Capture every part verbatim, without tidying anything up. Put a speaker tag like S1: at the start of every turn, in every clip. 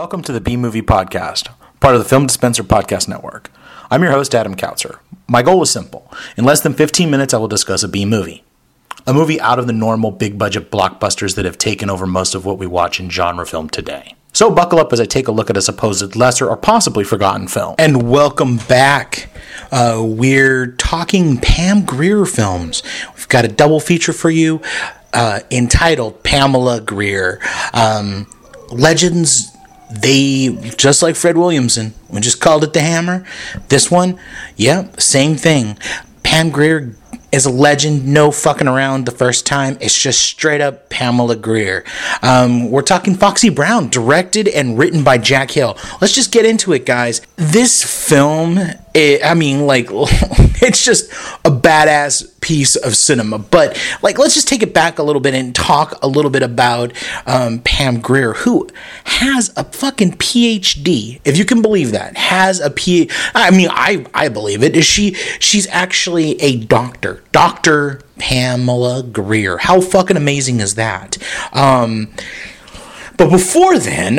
S1: Welcome to the B-Movie Podcast, part of the Film Dispenser Podcast Network. I'm your host, Adam Kautzer. My goal is simple. In less than fifteen minutes, I will discuss a B-movie. A movie out of the normal big-budget blockbusters that have taken over most of what we watch in genre film today. So buckle up as I take a look at a supposed lesser or possibly forgotten film. And welcome back. Uh, we're talking Pam Grier films. We've got a double feature for you uh, entitled Pamela Grier. Um, legends... They, just like Fred Williamson, we just called it The Hammer. This one, yeah, same thing. Pam Grier is a legend, no fucking around the first time. It's just straight up Pamela Grier. Um, we're talking Foxy Brown, directed and written by Jack Hill. Let's just get into it, guys. This film, it, I mean, like, it's just a badass piece of cinema. But, like, let's just take it back a little bit and talk a little bit about um, Pam Grier, who has a fucking P H D, if you can believe that. Has a P. I mean, I I believe it. Is she? She's actually a doctor, Doctor Pamela Grier. How fucking amazing is that? Um, But before then,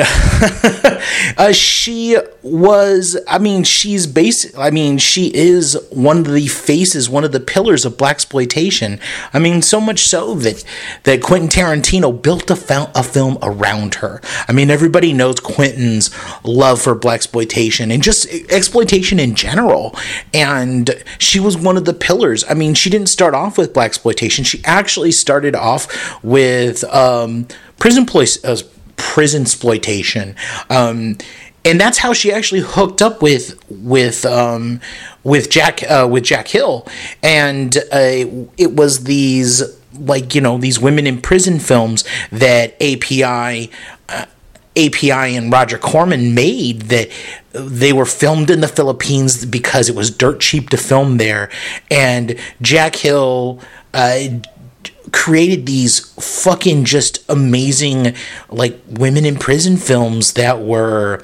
S1: uh, she was, I mean, she's basic, I mean, she is one of the faces, one of the pillars of blaxploitation. I mean, so much so that, that Quentin Tarantino built a, fil- a film around her. I mean, everybody knows Quentin's love for blaxploitation and just exploitation in general. And she was one of the pillars. I mean, she didn't start off with blaxploitation. She actually started off with um, prison police. Uh, prison exploitation, um, and that's how she actually hooked up with with um, with Jack uh, with Jack Hill, and uh, it was these like you know these women in prison films that A P I. Uh, A P I and Roger Corman made that they were filmed in the Philippines because it was dirt cheap to film there, and Jack Hill uh, created these fucking just amazing like women in prison films that were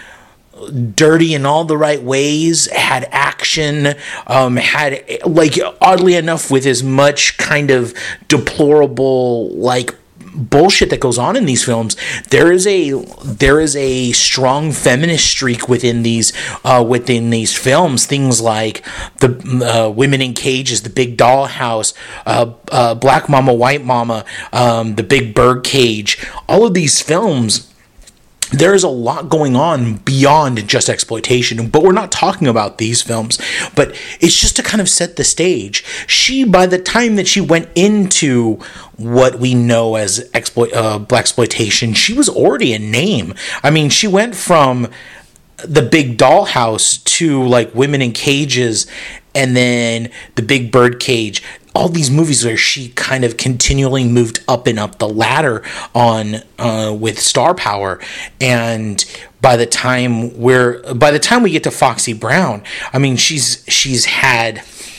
S1: dirty in all the right ways, had action, um, had like oddly enough with as much kind of deplorable like bullshit that goes on in these films. There is a there is a strong feminist streak within these uh, within these films. Things like the uh, Women in Cages, The Big Dollhouse, uh, uh, Black Mama, White Mama, um, The Big Birdcage. All of these films, there is a lot going on beyond just exploitation, but we're not talking about these films, but it's just to kind of set the stage. She, by the time that she went into what we know as exploit, uh, blaxploitation, she was already a name. I mean, she went from The Big Dollhouse to like Women in Cages and then The Big Birdcage. All these movies where she kind of continually moved up and up the ladder on uh, with star power, and by the time we're by the time we get to Foxy Brown, I mean she's she's had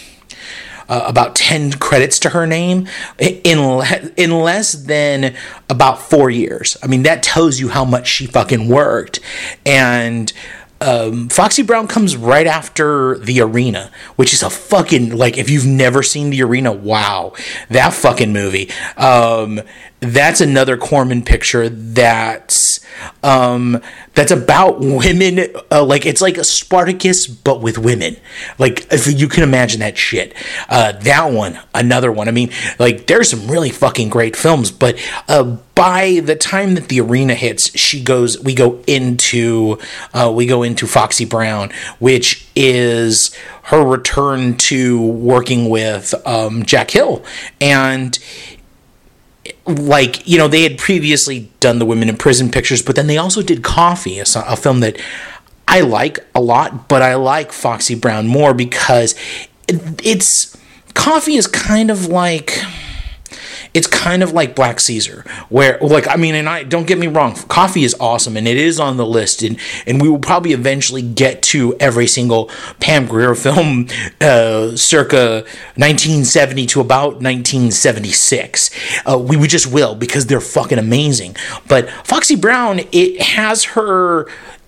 S1: uh, about ten credits to her name in le- in less than about four years. I mean that tells you how much she fucking worked. And Um, Foxy Brown comes right after The Arena, which is a fucking, like, if you've never seen The Arena, wow, that fucking movie. Um, that's another Corman picture that's, um, that's about women, uh, like, it's like a Spartacus, but with women. Like, if you can imagine that shit. Uh, that one, another one. I mean, like, there's some really fucking great films, but, uh, by the time that The Arena hits, she goes, we go into, uh, we go into Foxy Brown, which is her return to working with, um, Jack Hill. And, like, you know, they had previously done the Women in Prison pictures, but then they also did Coffee, a, a film that I like a lot, but I like Foxy Brown more because it, it's, Coffee is kind of like, it's kind of like Black Caesar, where, like, I mean, and I, don't get me wrong, Coffee is awesome, and it is on the list, and, and we will probably eventually get to every single Pam Grier film, uh, circa nineteen seventy to about nineteen seventy-six. Uh, we, we just will, because they're fucking amazing. But Foxy Brown, it has her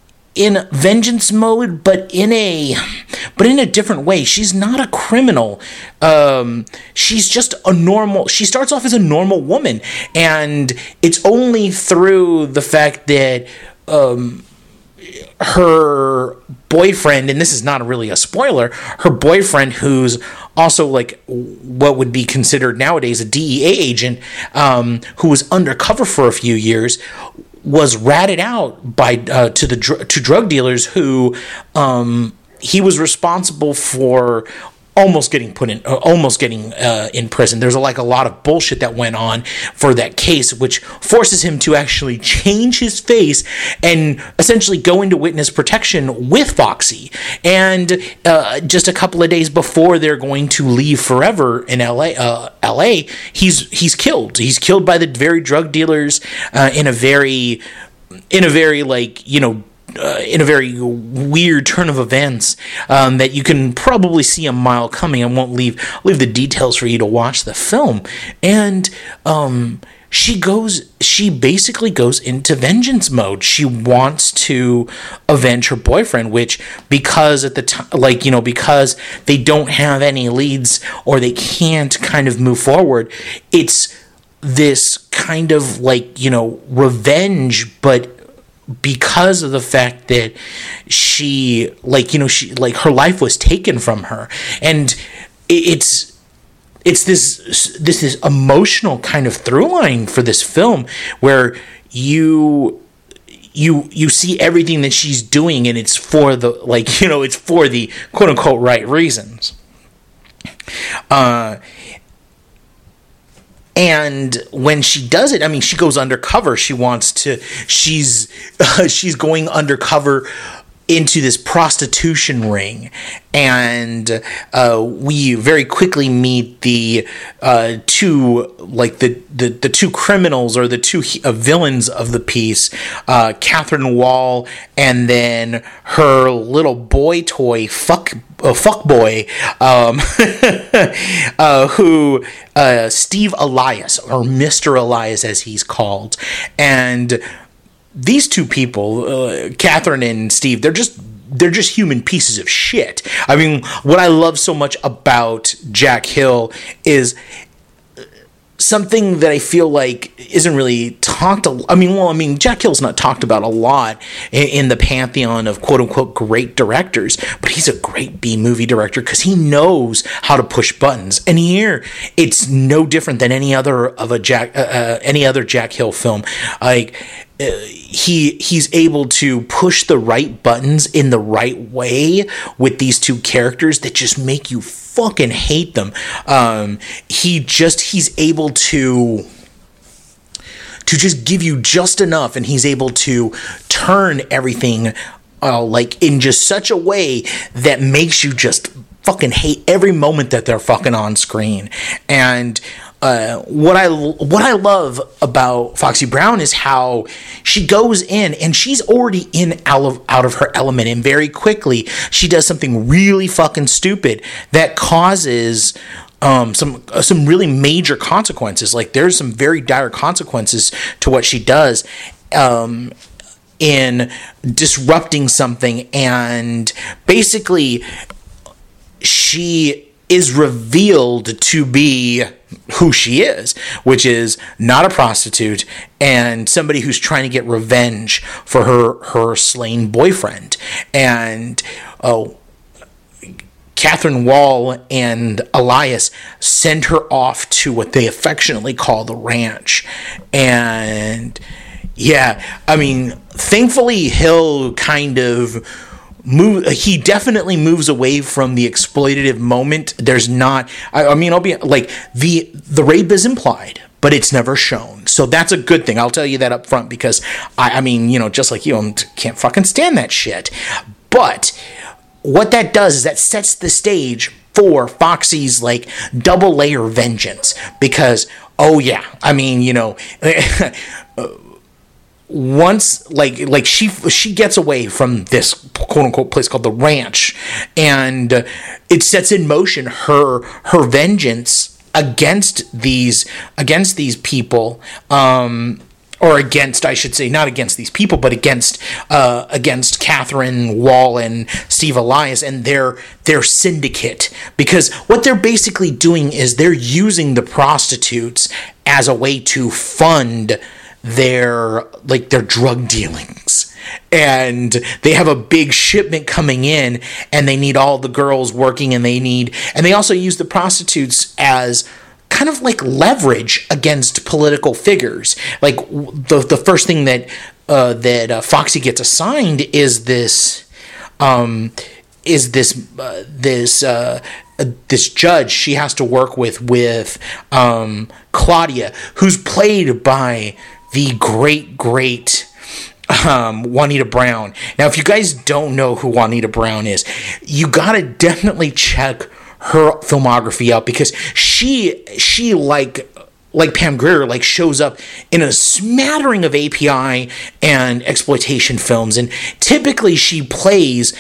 S1: in vengeance mode, but in a but in a different way. She's not a criminal. Um, she's just a normal. She starts off as a normal woman, and it's only through the fact that um, her boyfriend, and this is not really a spoiler, her boyfriend, who's also like what would be considered nowadays a D E A agent, um, who was undercover for a few years, was ratted out by uh, to the dr- to drug dealers who um, he was responsible for almost getting put in, uh, almost getting uh, in prison. There's a, like a lot of bullshit that went on for that case, which forces him to actually change his face and essentially go into witness protection with Foxy. And uh, just a couple of days before they're going to leave forever in L A, uh, L A, he's he's killed. He's killed by the very drug dealers uh, in a very, in a very like you know. Uh, in a very weird turn of events um, that you can probably see a mile coming. I won't leave leave the details for you to watch the film. And um, she goes, she basically goes into vengeance mode. She wants to avenge her boyfriend, which because at the time, like you know, because they don't have any leads or they can't kind of move forward, it's this kind of like you know revenge, but because of the fact that she like you know she like her life was taken from her, and it's it's this this this emotional kind of through line for this film where you you you see everything that she's doing, and it's for the like you know it's for the quote unquote right reasons. Uh And when she does it, I mean, she goes undercover. She wants to, she's, uh, she's going undercover into this prostitution ring. And uh, we very quickly meet the uh, two, like the, the, the two criminals or the two uh, villains of the piece, uh, Catherine Wall, and then her little boy toy, fuck uh, fuck boy, um, uh, who uh, Steve Elias, or Mister Elias as he's called, and these two people, uh, Catherine and Steve, they're just they're just human pieces of shit. I mean, what I love so much about Jack Hill is something that I feel like isn't really talked. A, I mean, well, I mean, Jack Hill's not talked about a lot in, in the pantheon of quote unquote great directors, but he's a great B movie director because he knows how to push buttons. And here, it's no different than any other of a Jack, uh, uh, any other Jack Hill film. Like. Uh, he he's able to push the right buttons in the right way with these two characters that just make you fucking hate them. Um, he just he's able to to just give you just enough, and he's able to turn everything uh, like in just such a way that makes you just fucking hate every moment that they're fucking on screen. And Uh, what I what I love about Foxy Brown is how she goes in and she's already in out of, out of her element, and very quickly she does something really fucking stupid that causes um, some uh, some really major consequences. Like there's some very dire consequences to what she does um, in disrupting something, and basically she is revealed to be who she is, which is not a prostitute and somebody who's trying to get revenge for her her slain boyfriend. And oh, Catherine Wall and Elias send her off to what they affectionately call the ranch. And yeah, I mean, thankfully Hill kind of Move, he definitely moves away from the exploitative moment. There's not, I, I mean, I'll be like, the the rape is implied, but it's never shown. So that's a good thing. I'll tell you that up front because, I, I mean, you know, just like you, I can't fucking stand that shit. But what that does is that sets the stage for Foxy's, like, double layer vengeance. Because, oh yeah, I mean, you know... Once, like, like she she gets away from this quote-unquote place called the ranch, and uh, it sets in motion her her vengeance against these against these people, um, or against, I should say, not against these people, but against uh, against Catherine Wall and Steve Elias and their their syndicate. Because what they're basically doing is they're using the prostitutes as a way to fund their like their drug dealings, and they have a big shipment coming in, and they need all the girls working, and they need and they also use the prostitutes as kind of like leverage against political figures. Like the the first thing that uh, that uh, Foxy gets assigned is this um, is this uh, this uh, uh, this judge she has to work with with um, Claudia, who's played by the great great um, Juanita Brown. Now, if you guys don't know who Juanita Brown is, you gotta definitely check her filmography out, because she she like like Pam Grier like shows up in a smattering of A P I and exploitation films, and typically she plays,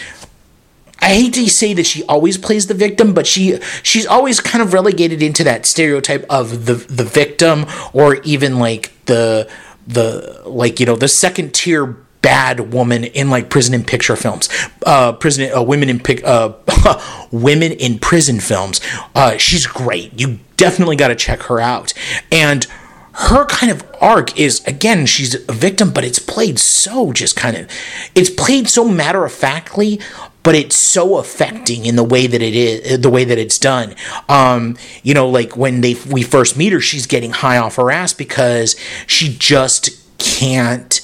S1: I hate to say that she always plays the victim, but she she's always kind of relegated into that stereotype of the the victim, or even like the the like you know the second tier bad woman in like prison and picture films, uh, prison uh, women in pic, uh, women in prison films. Uh, she's great. You definitely got to check her out. And her kind of arc is, again, she's a victim, but it's played so just kind of, it's played so matter of factly, but it's so affecting in the way that it is, the way that it's done. Um, you know, like when they we first meet her, she's getting high off her ass because she just can't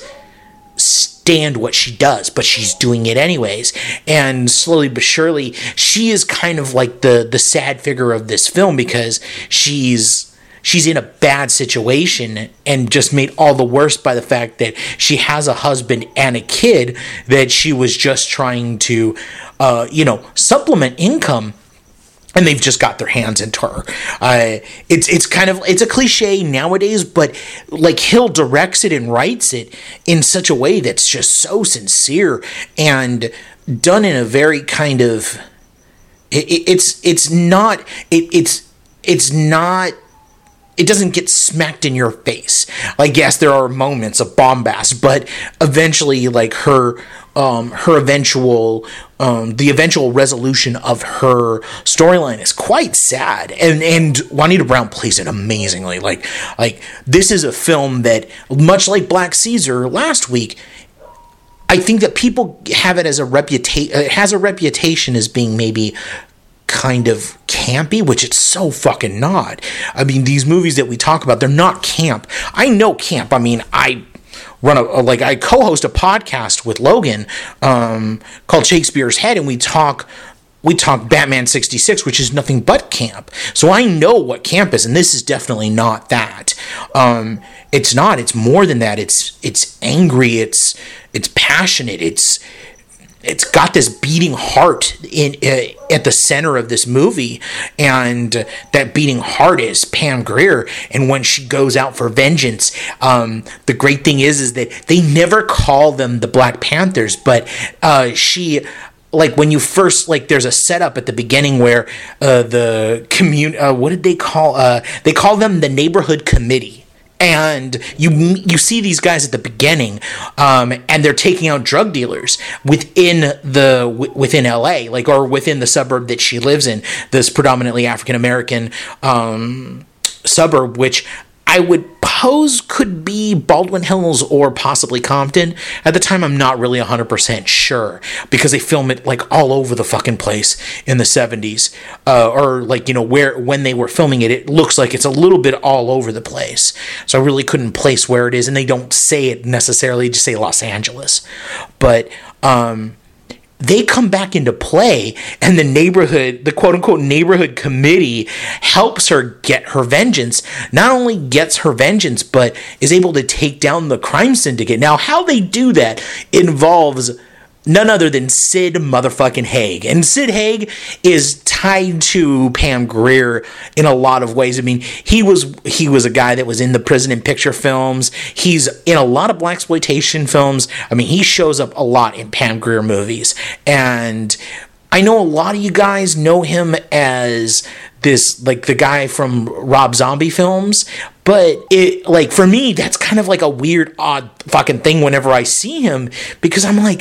S1: stand what she does, but she's doing it anyways. And slowly but surely, she is kind of like the the sad figure of this film, because she's she's in a bad situation and just made all the worse by the fact that she has a husband and a kid that she was just trying to uh, you know supplement income, and they've just got their hands into her. Uh, it's it's kind of it's a cliche nowadays, but like Hill directs it and writes it in such a way that's just so sincere and done in a very kind of it, it, it's it's not it, it's it's not. It doesn't get smacked in your face. Like, yes, there are moments of bombast, but eventually, like, her, um, her eventual, um, the eventual resolution of her storyline is quite sad. And, and Juanita Brown plays it amazingly. Like, like, this is a film that, much like Black Caesar last week, I think that people have it as a reputation, it has a reputation as being maybe kind of campy, which it's so fucking not. I mean, these movies that we talk about, they're not camp. I know camp. I mean, I run a, like, I co-host a podcast with Logan um, called Shakespeare's Head, and we talk we talk Batman sixty-six, which is nothing but camp. So I know what camp is, and this is definitely not that. Um, it's not. It's more than that. It's it's angry. It's it's passionate. It's It's got this beating heart in uh, at the center of this movie, and that beating heart is Pam Grier. And when she goes out for vengeance, um, the great thing is, is that they never call them the Black Panthers, but uh, she, like when you first, like there's a setup at the beginning where uh, the commun, uh, what did they call? Uh, they call them the neighborhood committee. And you you see these guys at the beginning, um, and they're taking out drug dealers within the within L A, like, or within the suburb that she lives in, this predominantly African American um, suburb, which I would pose could be Baldwin Hills or possibly Compton. At the time, I'm not really one hundred percent sure, because they film it like all over the fucking place in the seventies, uh, or like, you know, where when they were filming it, it looks like it's a little bit all over the place. So I really couldn't place where it is, and they don't say it necessarily, just say Los Angeles. But um they come back into play, and the neighborhood, the quote-unquote neighborhood committee, helps her get her vengeance. Not only gets her vengeance, but is able to take down the crime syndicate. Now, how they do that involves none other than Sid motherfucking Haig. And Sid Haig is tied to Pam Grier in a lot of ways. I mean, he was he was a guy that was in the prison and picture films. He's in a lot of blaxploitation films. I mean, he shows up a lot in Pam Grier movies. And I know a lot of you guys know him as this, like, the guy from Rob Zombie films. But it, like, for me, that's kind of like a weird, odd fucking thing whenever I see him, because I'm like,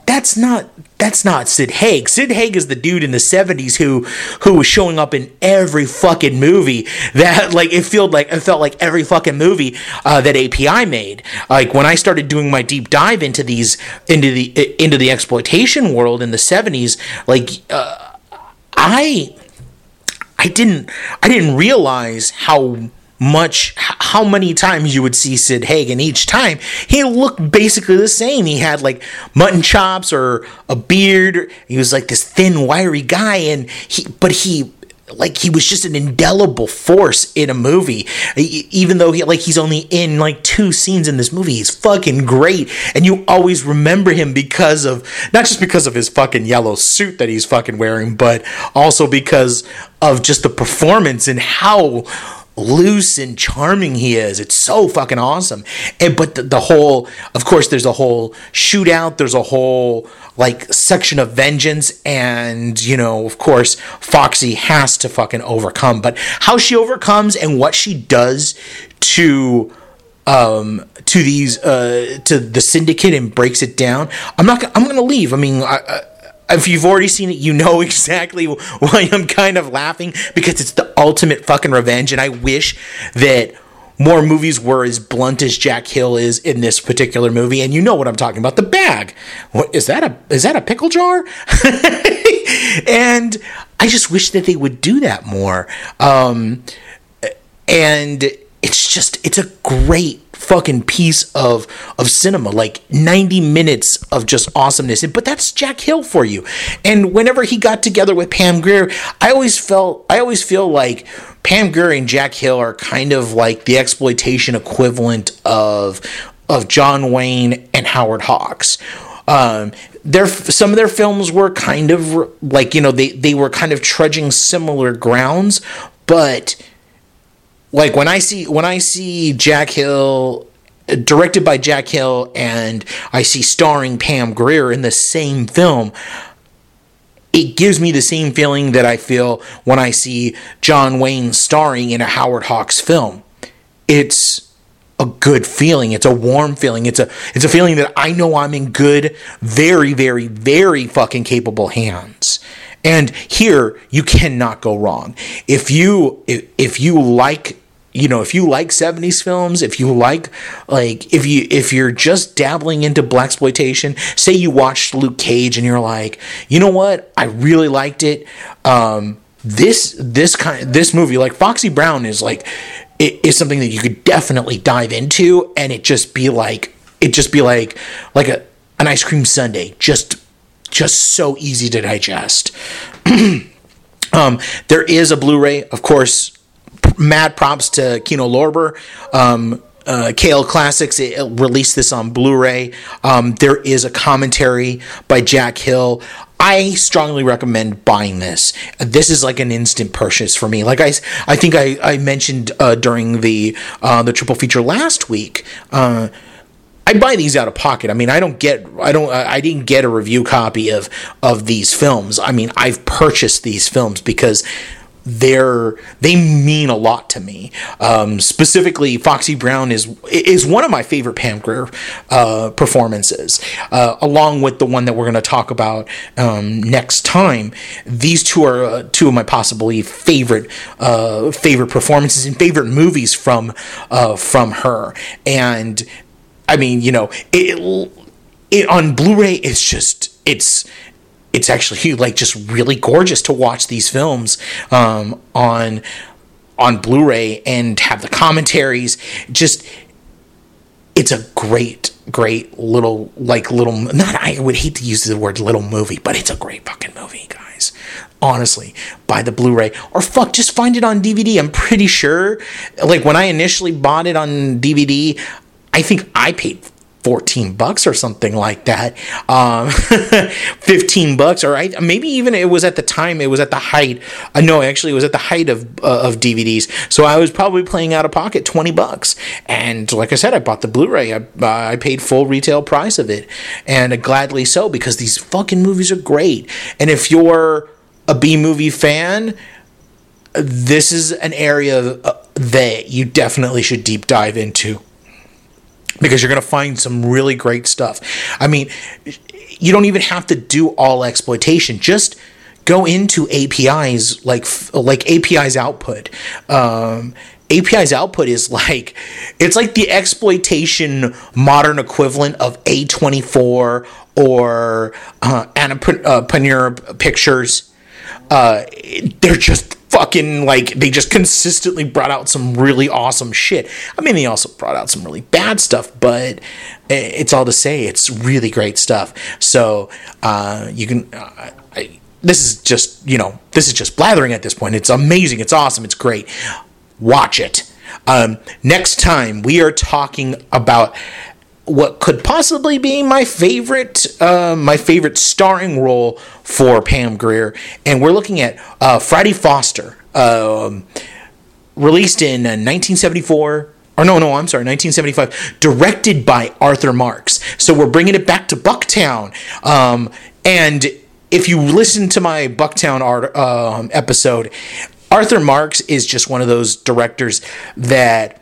S1: that's not that's not Sid Haig. Sid Haig is the dude in the seventies who who was showing up in every fucking movie that, like, it felt like it felt like every fucking movie uh, that A P I made. Like, when I started doing my deep dive into these into the into the exploitation world in the seventies, like uh, I I didn't I didn't realize how much how many times you would see Sid Haig, and each time he looked basically the same. He had like mutton chops or a beard. He was like this thin, wiry guy, and he but he like he was just an indelible force in a movie. Even though he like he's only in like two scenes in this movie, he's fucking great, and you always remember him because of not just because of his fucking yellow suit that he's fucking wearing, but also because of just the performance and how loose and charming he is. It's so fucking awesome. And but the, the whole, of course, there's a whole shootout, there's a whole like section of vengeance, and you know, of course, Foxy has to fucking overcome. But how she overcomes and what she does to um to these uh to the syndicate and breaks it down, I'm not I'm gonna leave. I mean, I, I if you've already seen it, you know exactly why I'm kind of laughing, because it's the ultimate fucking revenge, and I wish that more movies were as blunt as Jack Hill is in this particular movie. And you know what I'm talking about, the bag. What is that? A is that a pickle jar? And I just wish that they would do that more. Um, and it's just it's a great fucking piece of of cinema, like ninety minutes of just awesomeness. But that's Jack Hill for you. And whenever he got together with Pam Grier, I always felt I always feel like Pam Grier and Jack Hill are kind of like the exploitation equivalent of of John Wayne and Howard Hawks. Um, their some of their films were kind of like, you know, they they were kind of trudging similar grounds, but like when I see when I see Jack Hill, directed by Jack Hill, and I see starring Pam Grier in the same film, it gives me the same feeling that I feel when I see John Wayne starring in a Howard Hawks film. It's a good feeling. It's a warm feeling. It's a it's a feeling that I know I'm in good, very, very, very fucking capable hands. And here you cannot go wrong. If you if, if you like You know, if you like seventies films, if you like, like, if you, if you're just dabbling into blaxploitation, say you watched Luke Cage and you're like, you know what, I really liked it. Um, this, this kind, this movie, like Foxy Brown, is like, it is something that you could definitely dive into, and it just be like, it just be like, like a an ice cream sundae, just, just so easy to digest. um, there is a Blu-ray, of course. Mad props to Kino Lorber. Um, uh, K L Classics it, it released this on Blu-ray. Um, there is a commentary by Jack Hill. I strongly recommend buying this. This is like an instant purchase for me. Like I, I think I, I mentioned uh, during the uh, the triple feature last week. Uh, I buy these out of pocket. I mean, I don't get, I don't, I didn't get a review copy of of these films. I mean, I've purchased these films because they're they mean a lot to me. Um, specifically, Foxy Brown is is one of my favorite Pam Grier uh, performances, uh, along with the one that we're going to talk about um, next time. These two are uh, two of my possibly favorite uh, favorite performances and favorite movies from uh, from her. And I mean, you know, it, it on Blu-ray, it's just it's. It's actually like just really gorgeous to watch these films um, on on Blu-ray and have the commentaries. Just it's a great, great little like little. Not I would hate to use the word little movie, but it's a great fucking movie, guys. Honestly, buy the Blu-ray or fuck, just find it on D V D. I'm pretty sure. Like when I initially bought it on D V D, I think I paid fourteen bucks or something like that. Um, fifteen bucks, or I, maybe even it was at the time, it was at the height. Uh, no, actually, it was at the height of uh, of D V Ds. So I was probably playing out of pocket twenty bucks. And like I said, I bought the Blu-ray. I, uh, I paid full retail price of it. And uh, gladly so, because these fucking movies are great. And if you're a B-movie fan, this is an area uh, that you definitely should deep dive into. because you're going to find some really great stuff. I mean, you don't even have to do all exploitation. Just go into A P Is like like A P I's output. Um, A P I's output is like, it's like the exploitation modern equivalent of A twenty-four or uh, Anna uh, Panera Pictures. Uh, they're just fucking like, they just consistently brought out some really awesome shit. I mean, they also brought out some really bad stuff, but it's all to say it's really great stuff. So uh, you can, uh, I, this is just, you know, this is just blathering at this point. It's amazing. It's awesome. It's great. Watch it. Um, next time we are talking about what could possibly be my favorite, uh, my favorite starring role for Pam Grier, and we're looking at uh, Friday Foster, um, released in uh, nineteen seventy-four. Or no, no, I'm sorry, nineteen seventy-five, directed by Arthur Marks. So we're bringing it back to Bucktown, um, and if you listen to my Bucktown art, um, episode, Arthur Marks is just one of those directors that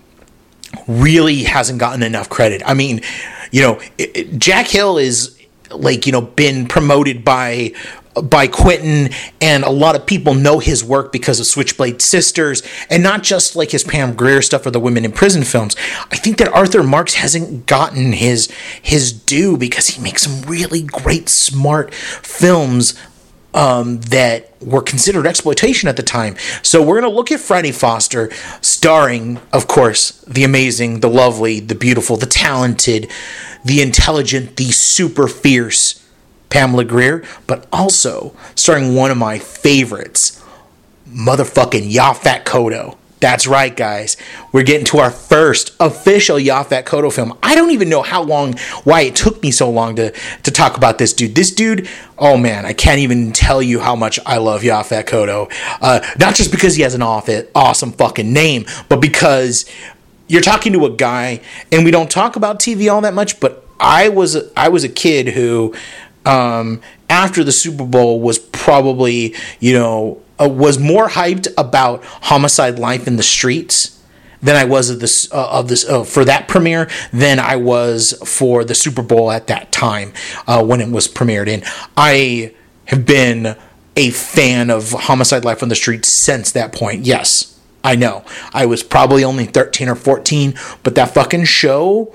S1: really hasn't gotten enough credit. I mean, you know, it, it, Jack Hill is like, you know, been promoted by by Quentin, and a lot of people know his work because of Switchblade Sisters, and not just like his Pam Grier stuff or the Women in Prison films. I think that Arthur Marks hasn't gotten his his due because he makes some really great, smart films Um, that were considered exploitation at the time. So we're going to look at Friday Foster, starring, of course, the amazing, the lovely, the beautiful, the talented, the intelligent, the super fierce Pamela Grier, but also starring one of my favorites, motherfucking Yaphet Kotto. That's right, guys. We're getting to our first official Yaphet Kotto film. I don't even know how long, why it took me so long to, to talk about this dude. This dude, oh man, I can't even tell you how much I love Yaphet Kotto. Uh, not just because he has an awesome fucking name, but because you're talking to a guy, and we don't talk about T V all that much, but I was, I was a kid who, um, after the Super Bowl was probably, you know, Uh, was more hyped about Homicide: Life in the Streets than I was of this uh, of this uh, for that premiere than I was for the Super Bowl at that time uh, when it was premiered. And I have been a fan of Homicide: Life on the Streets since that point. Yes, I know I was probably only thirteen or fourteen, but that fucking show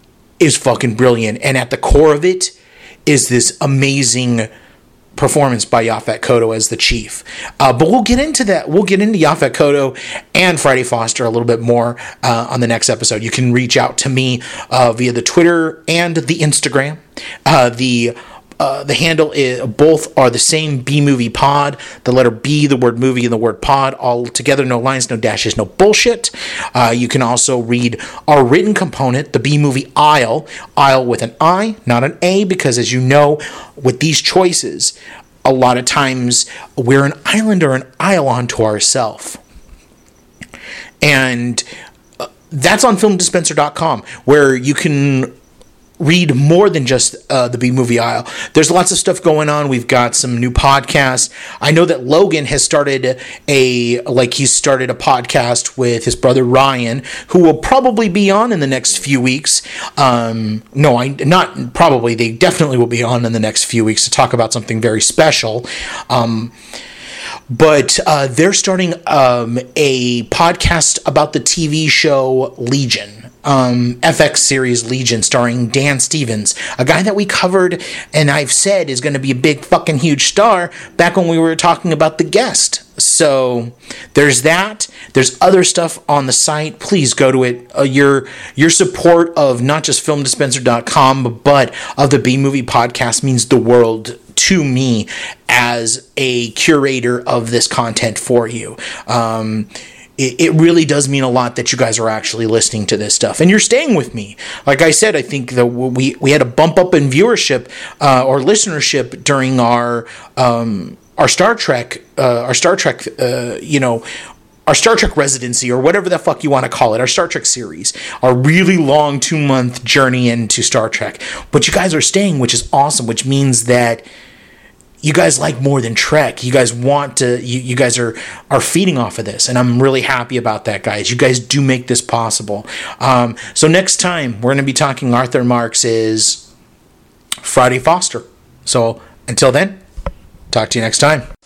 S1: is fucking brilliant. And at the core of it is this amazing performance by Yaphet Kotto as the chief. Uh, but we'll get into that. We'll get into Yaphet Kotto and Friday Foster a little bit more uh, on the next episode. You can reach out to me uh, via the Twitter and the Instagram. Uh, the Uh, the handle is, both are the same, B Movie Pod. The letter B, the word movie, and the word pod, all together, no lines, no dashes, no bullshit. Uh, you can also read our written component, the B Movie Aisle, aisle with an I, not an A, because as you know, with these choices, a lot of times we're an island or an isle unto ourselves. And uh, that's on film dispenser dot com, where you can read more than just uh, the B-Movie Aisle. There's lots of stuff going on. We've got some new podcasts. I know that Logan has started a, like he's started a podcast with his brother Ryan, who will probably be on in the next few weeks. Um, no, I not probably. They definitely will be on in the next few weeks to talk about something very special. Um, but uh, they're starting um, a podcast about the T V show Legion. Um, F X series Legion, starring Dan Stevens, a guy that we covered and I've said is going to be a big fucking huge star back when we were talking about The Guest. So there's that. There's other stuff on the site. Please go to it. Uh, your your support of not just film dispenser dot com but of the B Movie Podcast means the world to me as a curator of this content for you. Um, It really does mean a lot that you guys are actually listening to this stuff, and you're staying with me. Like I said, I think that we we had a bump up in viewership uh, or listenership during our um, our Star Trek uh, our Star Trek uh, you know our Star Trek residency, or whatever the fuck you want to call it, our Star Trek series, our really long two month journey into Star Trek. But you guys are staying, which is awesome, which means that you guys like more than Trek. You guys want to, you, you guys are, are feeding off of this. And I'm really happy about that, guys. You guys do make this possible. Um, so next time, we're going to be talking Arthur Marx's Friday Foster. So until then, talk to you next time.